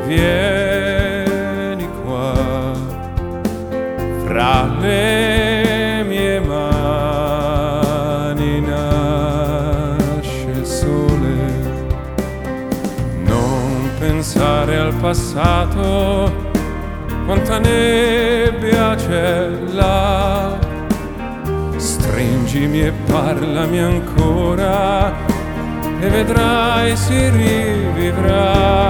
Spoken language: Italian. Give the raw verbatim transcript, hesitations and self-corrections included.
vieni qua, fra le mie mani nasce il sole. Non pensare al passato, quanta nebbia c'è là. Stringimi e parlami ancora e vedrai si rivivrà.